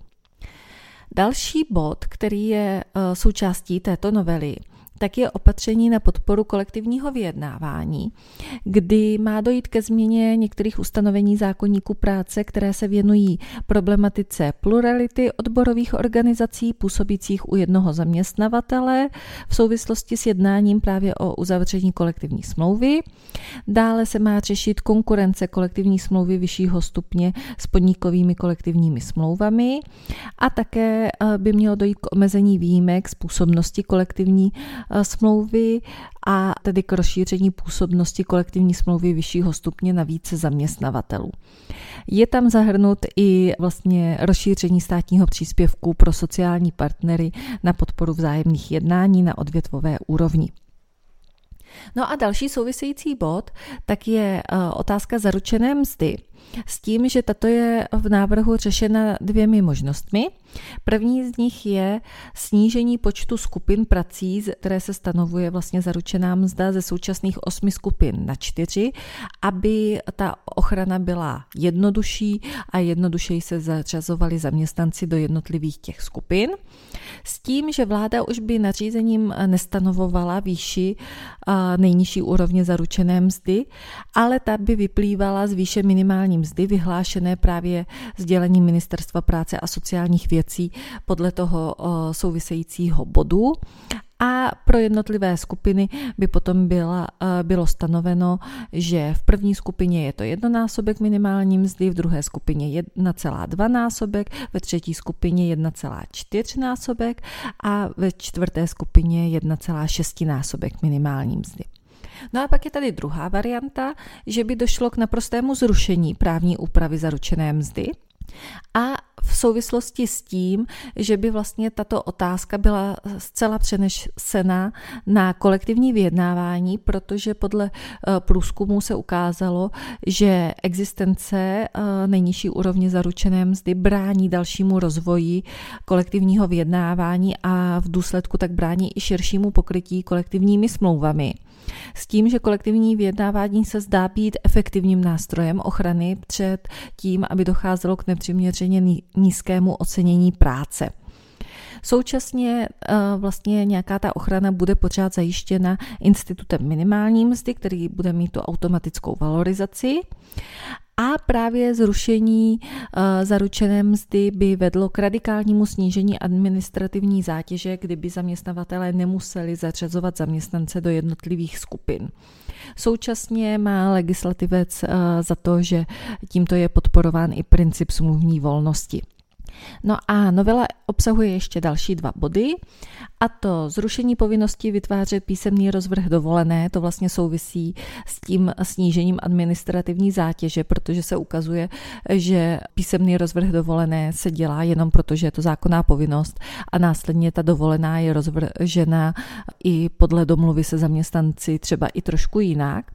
Další bod, který je součástí této novely, tak je opatření na podporu kolektivního vyjednávání, kdy má dojít ke změně některých ustanovení zákoníku práce, které se věnují problematice plurality odborových organizací působících u jednoho zaměstnavatele v souvislosti s jednáním právě o uzavření kolektivní smlouvy. Dále se má řešit konkurence kolektivní smlouvy vyššího stupně s podnikovými kolektivními smlouvami a také by mělo dojít k omezení výjimek z působnosti kolektivní smlouvy a tedy k rozšíření působnosti kolektivní smlouvy vyššího stupně na více zaměstnavatelů. Je tam zahrnut i vlastně rozšíření státního příspěvku pro sociální partnery na podporu vzájemných jednání na odvětvové úrovni. No a další související bod, tak je otázka zaručené mzdy. S tím, že tato je v návrhu řešena dvěmi možnostmi. První z nich je snížení počtu skupin prací, které se stanovuje vlastně zaručená mzda ze současných osmi skupin na čtyři, aby ta ochrana byla jednodušší a jednodušeji se zařazovali zaměstnanci do jednotlivých těch skupin. S tím, že vláda už by nařízením nestanovovala výši nejnižší úrovně zaručené mzdy, ale ta by vyplývala z výše minimální minimální mzdy vyhlášené právě sdělením Ministerstva práce a sociálních věcí podle toho souvisejícího bodu. A pro jednotlivé skupiny by potom byla, bylo stanoveno, že v první skupině je to jednonásobek minimální mzdy, v druhé skupině jedna celá dva násobek, ve třetí skupině jedna celá čtyři násobek a ve čtvrté skupině jedna celá šest násobek minimální mzdy. No a pak je tady druhá varianta, že by došlo k naprostému zrušení právní úpravy zaručené mzdy. A v souvislosti s tím, že by vlastně tato otázka byla zcela přenesena na kolektivní vyjednávání, protože podle průzkumů se ukázalo, že existence nejnižší úrovně zaručené mzdy brání dalšímu rozvoji kolektivního vyjednávání a v důsledku tak brání i širšímu pokrytí kolektivními smlouvami. S tím, že kolektivní vyjednávání se zdá být efektivním nástrojem ochrany před tím, aby docházelo k nepřiměřeně nízkému ocenění práce. Současně vlastně nějaká ta ochrana bude pořád zajištěna institutem minimální mzdy, který bude mít tu automatickou valorizaci. A právě zrušení uh, zaručené mzdy by vedlo k radikálnímu snížení administrativní zátěže, kdyby zaměstnavatelé nemuseli zařazovat zaměstnance do jednotlivých skupin. Současně má legislativec uh, za to, že tímto je podporován i princip smluvní volnosti. No a novela obsahuje ještě další dva body, a to zrušení povinnosti vytvářet písemný rozvrh dovolené, to vlastně souvisí s tím snížením administrativní zátěže, protože se ukazuje, že písemný rozvrh dovolené se dělá jenom proto, že je to zákonná povinnost a následně ta dovolená je rozvržena i podle domluvy se zaměstnanci třeba i trošku jinak.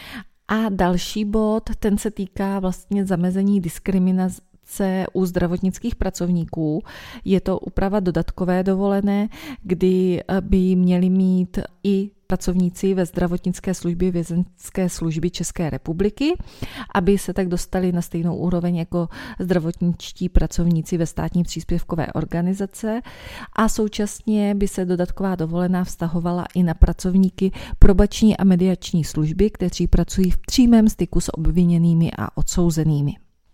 A další bod, ten se týká vlastně zamezení diskriminace u zdravotnických pracovníků. Je to úprava dodatkové dovolené, kdy by měli mít i pracovníci ve zdravotnické službě vězeňské služby České republiky, aby se tak dostali na stejnou úroveň jako zdravotničtí pracovníci ve státní příspěvkové organizace a současně by se dodatková dovolená vztahovala i na pracovníky probační a mediační služby, kteří pracují v přímém styku s obviněnými a odsouzenými.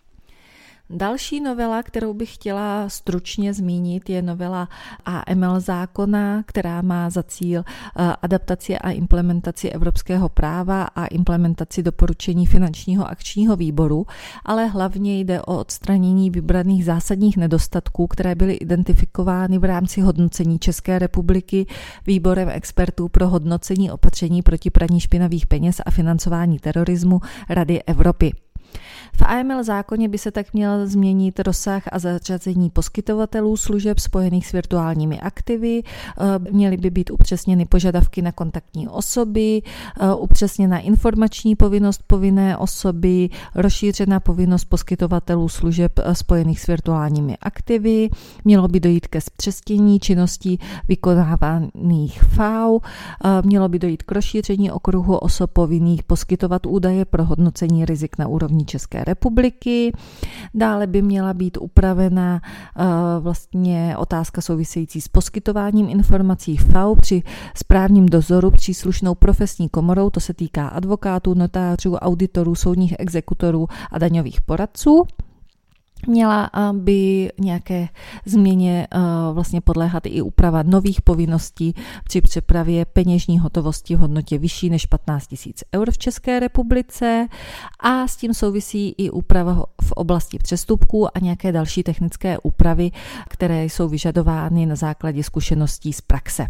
Další novela, kterou bych chtěla stručně zmínit, je novela A M L zákona, která má za cíl adaptaci a implementaci evropského práva a implementaci doporučení finančního akčního výboru, ale hlavně jde o odstranění vybraných zásadních nedostatků, které byly identifikovány v rámci hodnocení České republiky výborem expertů pro hodnocení opatření proti praní špinavých peněz a financování terorismu Rady Evropy. V A M L zákoně by se tak měl změnit rozsah a zařazení poskytovatelů služeb spojených s virtuálními aktivy, měly by být upřesněny požadavky na kontaktní osoby, upřesněna informační povinnost povinné osoby, rozšířena povinnost poskytovatelů služeb spojených s virtuálními aktivy, mělo by dojít ke zpřesnění činností vykonávaných F A U, mělo by dojít k rozšíření okruhu osob povinných poskytovat údaje pro hodnocení rizik na úrovni České republiky. Dále by měla být upravena uh, vlastně otázka související s poskytováním informací F A U při správním dozoru příslušnou profesní komorou, to se týká advokátů, notářů, auditorů, soudních exekutorů a daňových poradců. Měla by nějaké změně vlastně podléhat i úprava nových povinností při přepravě peněžní hotovosti v hodnotě vyšší než patnáct tisíc eur v České republice a s tím souvisí i úprava v oblasti přestupků a nějaké další technické úpravy, které jsou vyžadovány na základě zkušeností z praxe.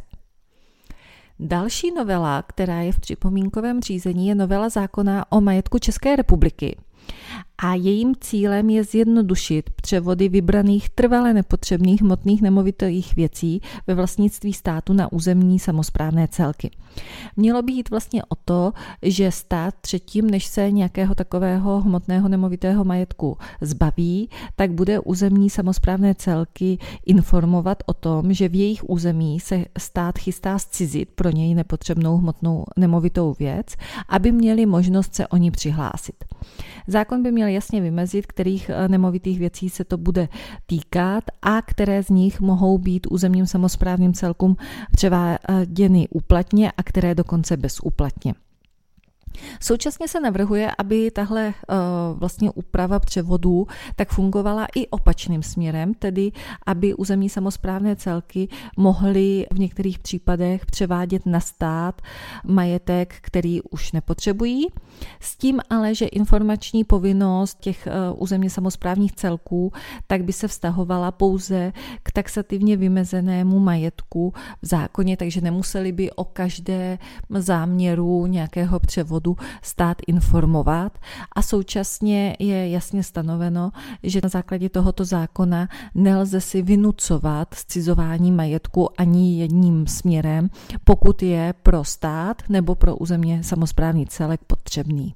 Další novela, která je v připomínkovém řízení, je novela zákona o majetku České republiky. A jejím cílem je zjednodušit převody vybraných trvale nepotřebných hmotných nemovitých věcí ve vlastnictví státu na územní samosprávné celky. Mělo by jít vlastně o to, že stát předtím, než se nějakého takového hmotného nemovitého majetku zbaví, tak bude územní samosprávné celky informovat o tom, že v jejich území se stát chystá zcizit pro něj nepotřebnou hmotnou nemovitou věc, aby měli možnost se o ní přihlásit. Zákon by měl jasně vymezit, kterých nemovitých věcí se to bude týkat a které z nich mohou být územním samosprávným celkům převáděny úplatně a které dokonce bezúplatně. Současně se navrhuje, aby tahle uh, vlastně úprava převodů tak fungovala i opačným směrem, tedy aby územní samosprávné celky mohly v některých případech převádět na stát majetek, který už nepotřebují, s tím ale, že informační povinnost těch uh, územně samosprávních celků tak by se vztahovala pouze k taxativně vymezenému majetku v zákoně, takže nemuseli by o každé záměru nějakého převodu stát informovat a současně je jasně stanoveno, že na základě tohoto zákona nelze si vynucovat zcizování majetku ani jedním směrem, pokud je pro stát nebo pro územně samosprávný celek potřebný.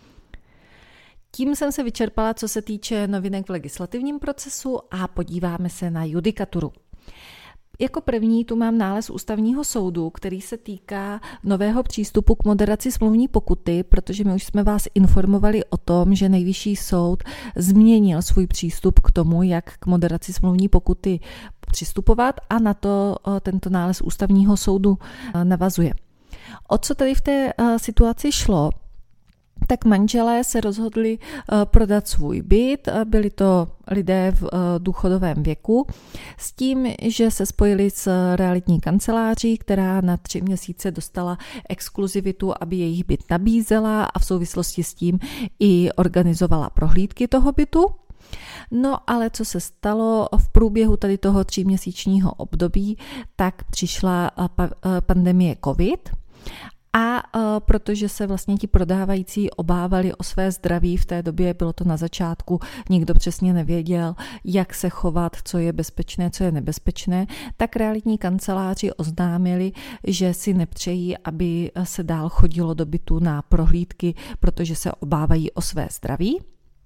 Tím jsem se vyčerpala, co se týče novinek v legislativním procesu a podíváme se na judikaturu. Jako první tu mám nález Ústavního soudu, který se týká nového přístupu k moderaci smluvní pokuty, protože my už jsme vás informovali o tom, že Nejvyšší soud změnil svůj přístup k tomu, jak k moderaci smluvní pokuty přistupovat a na to tento nález Ústavního soudu navazuje. O co tady v té situaci šlo? Tak manželé se rozhodli prodat svůj byt, byli to lidé v důchodovém věku, s tím, že se spojili s realitní kanceláří, která na tři měsíce dostala exkluzivitu, aby jejich byt nabízela a v souvislosti s tím i organizovala prohlídky toho bytu. No ale co se stalo v průběhu tady toho tříměsíčního období, tak přišla pandemie covid. A protože se vlastně ti prodávající obávali o své zdraví v té době, bylo to na začátku, nikdo přesně nevěděl, jak se chovat, co je bezpečné, co je nebezpečné, tak realitní kanceláři oznámili, že si nepřejí, aby se dál chodilo do bytu na prohlídky, protože se obávají o své zdraví.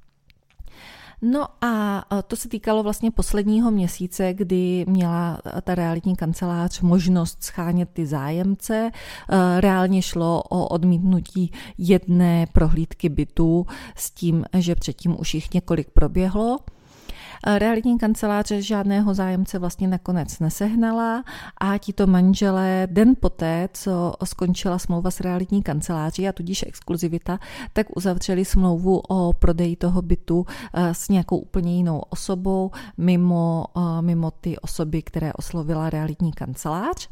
No a to se týkalo vlastně posledního měsíce, kdy měla ta realitní kancelář možnost schánět ty zájemce. Reálně šlo o odmítnutí jedné prohlídky bytu s tím, že předtím už jich několik proběhlo. Realitní kanceláře žádného zájemce vlastně nakonec nesehnala a tito manželé den poté, co skončila smlouva s realitní kanceláří a tudíž exkluzivita, tak uzavřeli smlouvu o prodeji toho bytu s nějakou úplně jinou osobou mimo, mimo ty osoby, které oslovila realitní kancelář.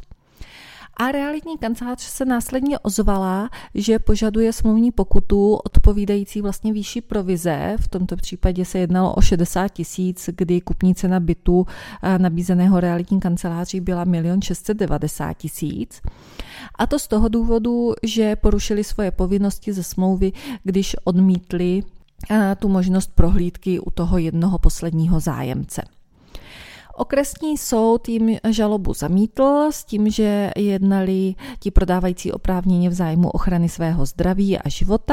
A realitní kancelář se následně ozvala, že požaduje smluvní pokutu odpovídající vlastně výši provize. V tomto případě se jednalo o šedesát tisíc, kdy kupní cena bytu nabízeného realitní kanceláří byla milion šest set devadesát tisíc. A to z toho důvodu, že porušili svoje povinnosti ze smlouvy, když odmítli tu možnost prohlídky u toho jednoho posledního zájemce. Okresní soud jim žalobu zamítl s tím, že jednali ti prodávající oprávněně v zájmu ochrany svého zdraví a života.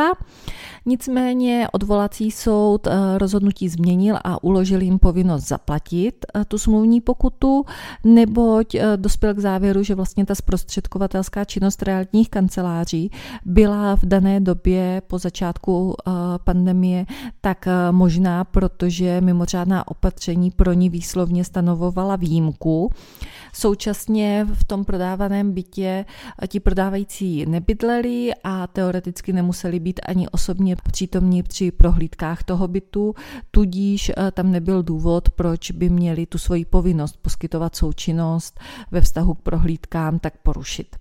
Nicméně odvolací soud rozhodnutí změnil a uložil jim povinnost zaplatit tu smluvní pokutu, neboť dospěl k závěru, že vlastně ta zprostředkovatelská činnost realitních kanceláří byla v dané době po začátku pandemie tak možná, protože mimořádná opatření pro ní výslovně stanovovala výjimku. Současně v tom prodávaném bytě ti prodávající nebydleli a teoreticky nemuseli být ani osobně přítomní při prohlídkách toho bytu, tudíž tam nebyl důvod, proč by měli tu svoji povinnost poskytovat součinnost ve vztahu k prohlídkám tak porušit.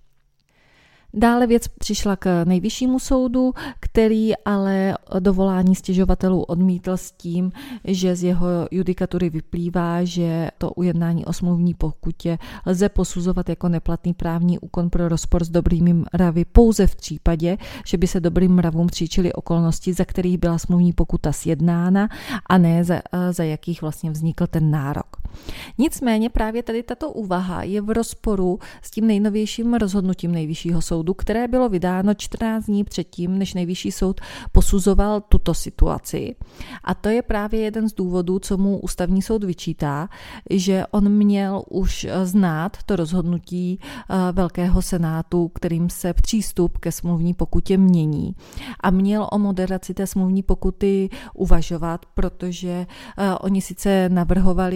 Dále věc přišla k Nejvyššímu soudu, který ale dovolání stěžovatelů odmítl s tím, že z jeho judikatury vyplývá, že to ujednání o smluvní pokutě lze posuzovat jako neplatný právní úkon pro rozpor s dobrými mravy pouze v případě, že by se dobrým mravům příčily okolnosti, za kterých byla smluvní pokuta sjednána a ne za, za jakých vlastně vznikl ten nárok. Nicméně právě tady tato úvaha je v rozporu s tím nejnovějším rozhodnutím Nejvyššího soudu, které bylo vydáno čtrnáct dní předtím, než Nejvyšší soud posuzoval tuto situaci. A to je právě jeden z důvodů, co mu Ústavní soud vyčítá, že on měl už znát to rozhodnutí Velkého senátu, kterým se přístup ke smluvní pokutě mění. A měl o moderaci té smluvní pokuty uvažovat, protože oni sice navrhovali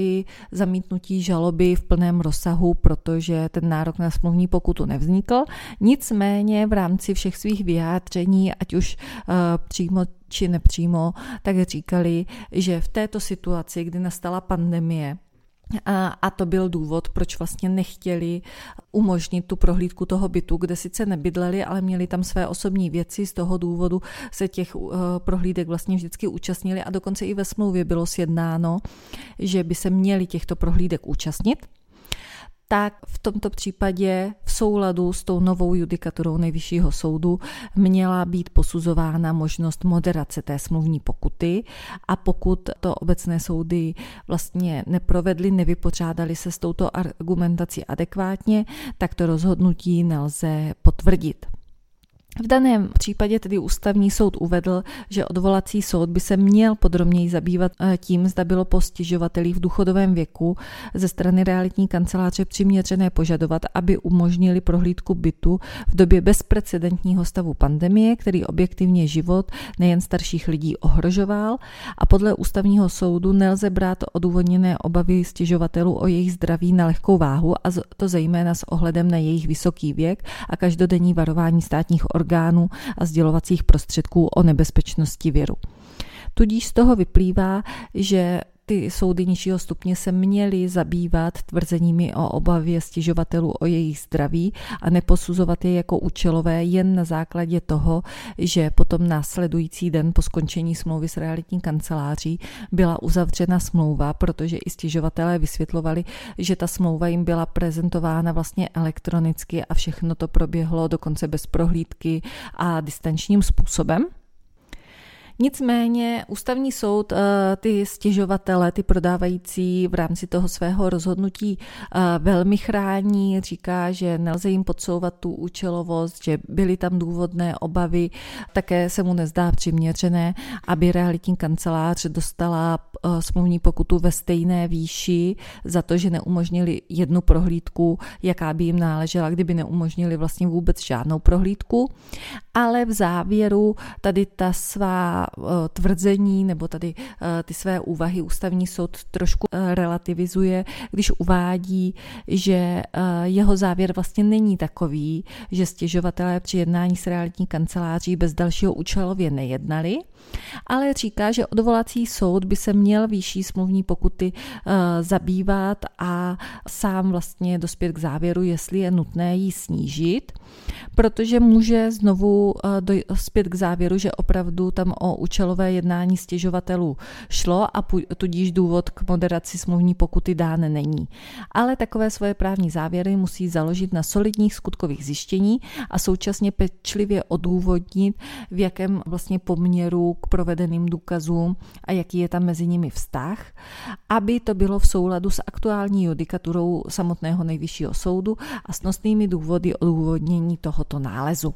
zamítnutí žaloby v plném rozsahu, protože ten nárok na smluvní pokutu nevznikl. Nicméně v rámci všech svých vyjádření, ať už uh, přímo či nepřímo, tak říkali, že v této situaci, kdy nastala pandemie, A, a to byl důvod, proč vlastně nechtěli umožnit tu prohlídku toho bytu, kde sice nebydleli, ale měli tam své osobní věci, z toho důvodu se těch uh, prohlídek vlastně vždycky účastnili a dokonce i ve smlouvě bylo sjednáno, že by se měli těchto prohlídek účastnit. Tak v tomto případě v souladu s tou novou judikaturou Nejvyššího soudu měla být posuzována možnost moderace té smluvní pokuty a pokud to obecné soudy vlastně neprovedly, nevypořádali se s touto argumentací adekvátně, tak to rozhodnutí nelze potvrdit. V daném případě tedy ústavní soud uvedl, že odvolací soud by se měl podrobněji zabývat tím, zda bylo po stěžovatelích v důchodovém věku ze strany realitní kanceláře přiměřené požadovat, aby umožnili prohlídku bytu v době bezprecedentního stavu pandemie, který objektivně život nejen starších lidí ohrožoval a podle ústavního soudu nelze brát odůvodněné obavy stěžovatelů o jejich zdraví na lehkou váhu a to zejména s ohledem na jejich vysoký věk a každodenní varování státních orgánů a sdělovacích prostředků o nebezpečnosti viru. Tudíž z toho vyplývá, že ty soudy nižšího stupně se měly zabývat tvrzeními o obavě stěžovatelů o jejich zdraví a neposuzovat je jako účelové jen na základě toho, že potom následující den po skončení smlouvy s realitní kanceláří byla uzavřena smlouva, protože i stěžovatelé vysvětlovali, že ta smlouva jim byla prezentována vlastně elektronicky a všechno to proběhlo dokonce bez prohlídky a distančním způsobem. Nicméně ústavní soud ty stěžovatele, ty prodávající v rámci toho svého rozhodnutí velmi chrání, říká, že nelze jim podsouvat tu účelovost, že byly tam důvodné obavy, také se mu nezdá přiměřené, aby realitní kancelář dostala smluvní pokutu ve stejné výši za to, že neumožnili jednu prohlídku, jaká by jim náležela, kdyby neumožnili vlastně vůbec žádnou prohlídku. Ale v závěru tady ta svá tvrzení nebo tady ty své úvahy ústavní soud trošku relativizuje, když uvádí, že jeho závěr vlastně není takový, že stěžovatelé při jednání s realitní kanceláří bez dalšího účelově nejednali, ale říká, že odvolací soud by se měl výší smluvní pokuty zabývat a sám vlastně dospět k závěru, jestli je nutné ji snížit, protože může znovu dospět k závěru, že opravdu tam o účelové jednání stěžovatelů šlo a tudíž důvod k moderaci smluvní pokuty dán není. Ale takové svoje právní závěry musí založit na solidních skutkových zjištění a současně pečlivě odůvodnit, v jakém vlastně poměru k provedeným důkazům a jaký je tam mezi nimi vztah, aby to bylo v souladu s aktuální judikaturou samotného Nejvyššího soudu a s nosnými důvody odůvodnění tohoto nálezu.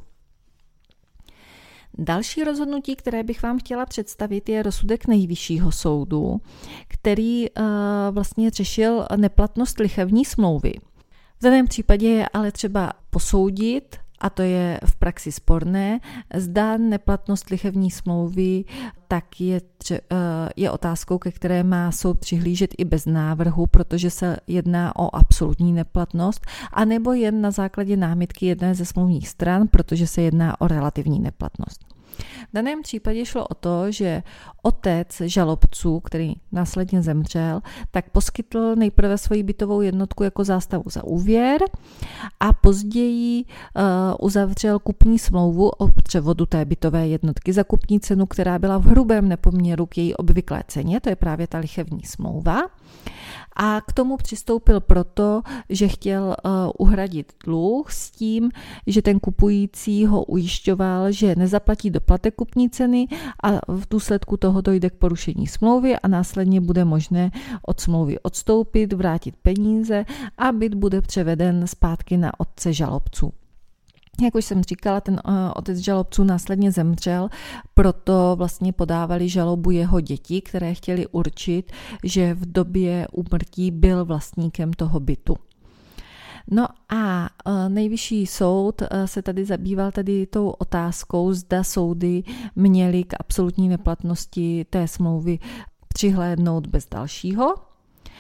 Další rozhodnutí, které bych vám chtěla představit, je rozsudek Nejvyššího soudu, který uh, vlastně řešil neplatnost lichevní smlouvy. V daném případě je ale třeba posoudit, a to je v praxi sporné, zda neplatnost lichevní smlouvy tak je, tře- je otázkou, ke které má soud přihlížet i bez návrhu, protože se jedná o absolutní neplatnost, anebo jen na základě námitky jedné ze smluvních stran, protože se jedná o relativní neplatnost. V daném případě šlo o to, že otec žalobců, který následně zemřel, tak poskytl nejprve svoji bytovou jednotku jako zástavu za úvěr a později uh, uzavřel kupní smlouvu o převodu té bytové jednotky za kupní cenu, která byla v hrubém nepoměru k její obvyklé ceně, to je právě ta lichevní smlouva. A k tomu přistoupil proto, že chtěl uh, uhradit dluh s tím, že ten kupující ho ujišťoval, že nezaplatí doplatek kupní ceny a v důsledku toho dojde k porušení smlouvy a následně bude možné od smlouvy odstoupit, vrátit peníze a byt bude převeden zpátky na otce žalobců. Jak už jsem říkala, ten uh, otec žalobců následně zemřel, proto vlastně podávali žalobu jeho děti, které chtěli určit, že v době úmrtí byl vlastníkem toho bytu. No a uh, Nejvyšší soud uh, se tady zabýval tady tou otázkou, zda soudy měly k absolutní neplatnosti té smlouvy přihlédnout bez dalšího.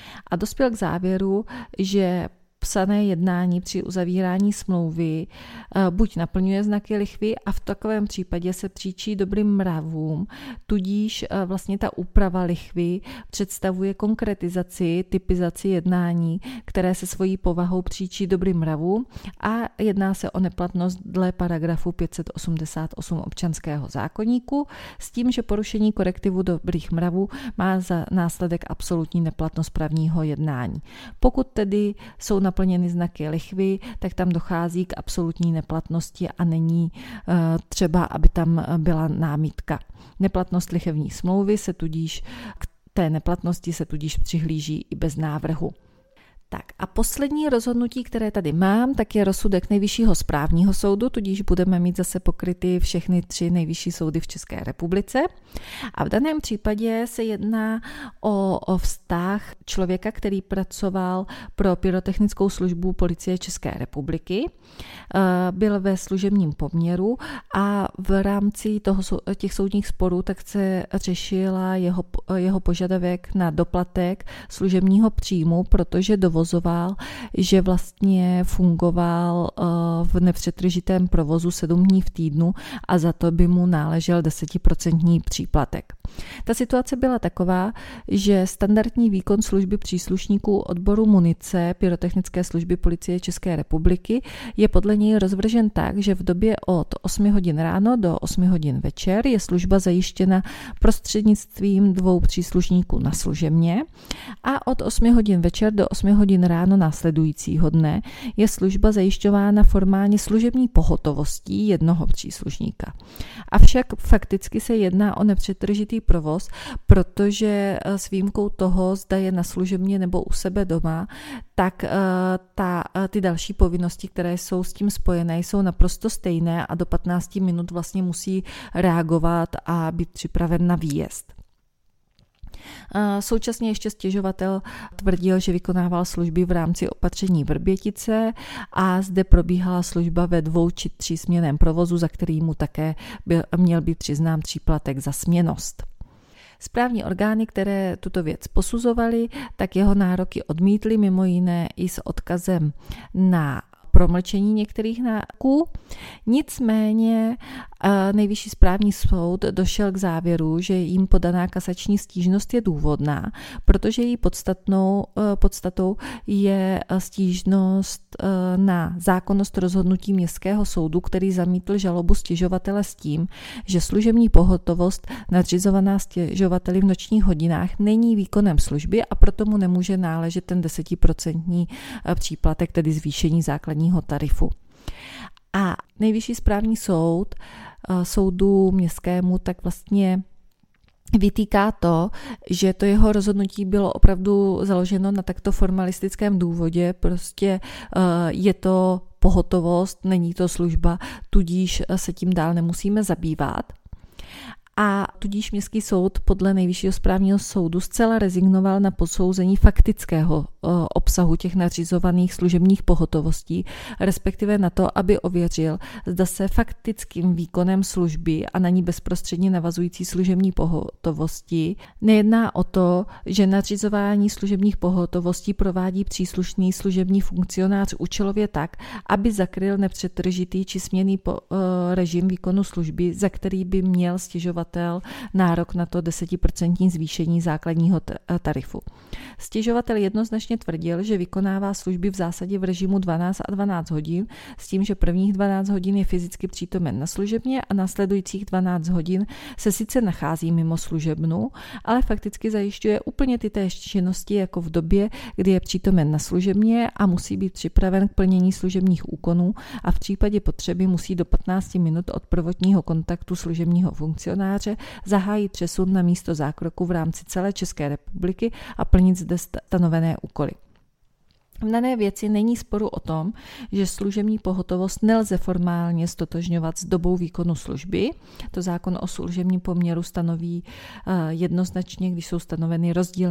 a dospěl k závěru, že psané jednání při uzavírání smlouvy buď naplňuje znaky lichvy a v takovém případě se příčí dobrým mravům, tudíž vlastně ta úprava lichvy představuje konkretizaci, typizaci jednání, které se svojí povahou příčí dobrým mravům a jedná se o neplatnost dle paragrafu pět set osmdesát osm občanského zákoníku s tím, že porušení korektivu dobrých mravů má za následek absolutní neplatnost právního jednání. Pokud tedy jsou na naplněny znaky lichvy, tak tam dochází k absolutní neplatnosti a není uh, třeba, aby tam byla námitka. Neplatnost lichevní smlouvy se tudíž, k té neplatnosti se tudíž přihlíží i bez návrhu. Tak a poslední rozhodnutí, které tady mám, tak je rozsudek Nejvyššího správního soudu, tudíž budeme mít zase pokryty všechny tři nejvyšší soudy v České republice. A v daném případě se jedná o, o vztah člověka, který pracoval pro pyrotechnickou službu Policie České republiky, byl ve služebním poměru a v rámci toho, těch soudních sporů tak se řešila jeho, jeho požadavek na doplatek služebního příjmu, protože dovozoval, že vlastně fungoval v nepřetržitém provozu sedm dní v týdnu a za to by mu náležel desetiprocentní příplatek. Ta situace byla taková, že standardní výkon služby příslušníků odboru munice pyrotechnické služby Policie České republiky je podle něj rozvržen tak, že v době od osmi hodin ráno do osmi hodin večer je služba zajištěna prostřednictvím dvou příslušníků na služebně a od osmi hodin večer do osmi hodin ráno následujícího dne je služba zajišťována formálně služební pohotovostí jednoho příslušníka. Avšak fakticky se jedná o nepřetržitý provoz, protože s výjimkou toho, zda je na služebně nebo u sebe doma, tak ta, ty další povinnosti, které jsou s tím spojené, jsou naprosto stejné a do patnácti minut vlastně musí reagovat a být připraven na výjezd. Současně ještě stěžovatel tvrdil, že vykonával služby v rámci opatření Vrbětice a zde probíhala služba ve dvou či tří směnném provozu, za který mu také byl, měl být přiznán příplatek za směnnost. Správní orgány, které tuto věc posuzovaly, tak jeho nároky odmítly, mimo jiné i s odkazem na promlčení některých nároků. Nicméně Nejvyšší správní soud došel k závěru, že jim podaná kasační stížnost je důvodná, protože její podstatnou, podstatou je stížnost na zákonnost rozhodnutí městského soudu, který zamítl žalobu stěžovatele s tím, že služební pohotovost nadřizovaná stěžovateli v nočních hodinách není výkonem služby a proto mu nemůže náležet ten desetiprocentní příplatek, tedy zvýšení základního tarifu. A Nejvyšší správní soud soudu městskému tak vlastně vytýká to, že to jeho rozhodnutí bylo opravdu založeno na takto formalistickém důvodě, prostě je to pohotovost, není to služba, tudíž se tím dál nemusíme zabývat. A tudíž městský soud podle Nejvyššího správního soudu zcela rezignoval na posouzení faktického obsahu těch nařizovaných služebních pohotovostí, respektive na to, aby ověřil, zda se faktickým výkonem služby a na ní bezprostředně navazující služební pohotovosti nejedná o to, že nařizování služebních pohotovostí provádí příslušný služební funkcionář účelově tak, aby zakryl nepřetržitý či směnný režim výkonu služby, za který by měl stěžovat nárok na to desetiprocentní zvýšení základního tarifu. Stěžovatel jednoznačně tvrdil, že vykonává služby v zásadě v režimu dvanáct a dvanáct hodin, s tím, že prvních dvanáct hodin je fyzicky přítomen na služebně a následujících dvanáct hodin se sice nachází mimo služebnu, ale fakticky zajišťuje úplně ty též činnosti jako v době, kdy je přítomen na služebně a musí být připraven k plnění služebních úkonů a v případě potřeby musí do patnácti minut od prvotního kontaktu služebního funkcionáře zahájit přesun na místo zákroku v rámci celé České republiky a plnit zde stanovené úkoly. V dané věci není sporu o tom, že služební pohotovost nelze formálně stotožňovat s dobou výkonu služby. To zákon o služebním poměru stanoví jednoznačně, když jsou stanoveny rozdílné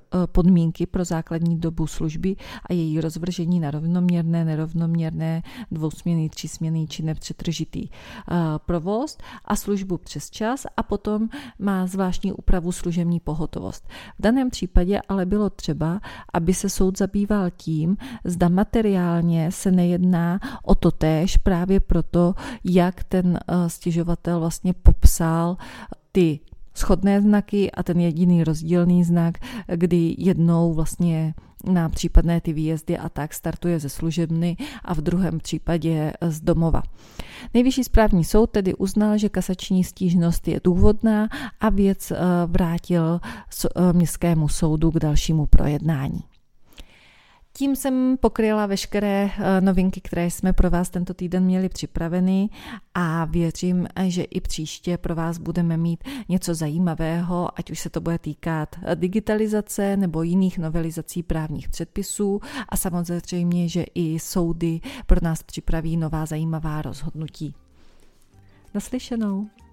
podmínky pro základní dobu služby a její rozvržení na rovnoměrné, nerovnoměrné, dvousměnný, třísměnný či nepřetržitý provoz a službu přes čas a potom má zvláštní úpravu služební pohotovost. V daném případě ale bylo třeba, aby se soud zabýval tím, zda materiálně se nejedná o totéž právě proto, jak ten stěžovatel vlastně popsal ty shodné znaky a ten jediný rozdílný znak, kdy jednou vlastně na případné ty výjezdy a tak startuje ze služebny a v druhém případě z domova. Nejvyšší správní soud tedy uznal, že kasační stížnost je důvodná a věc vrátil městskému soudu k dalšímu projednání. Tím jsem pokryla veškeré novinky, které jsme pro vás tento týden měli připraveny a věřím, že i příště pro vás budeme mít něco zajímavého, ať už se to bude týkat digitalizace nebo jiných novelizací právních předpisů a samozřejmě, že i soudy pro nás připraví nová zajímavá rozhodnutí. Naslyšenou.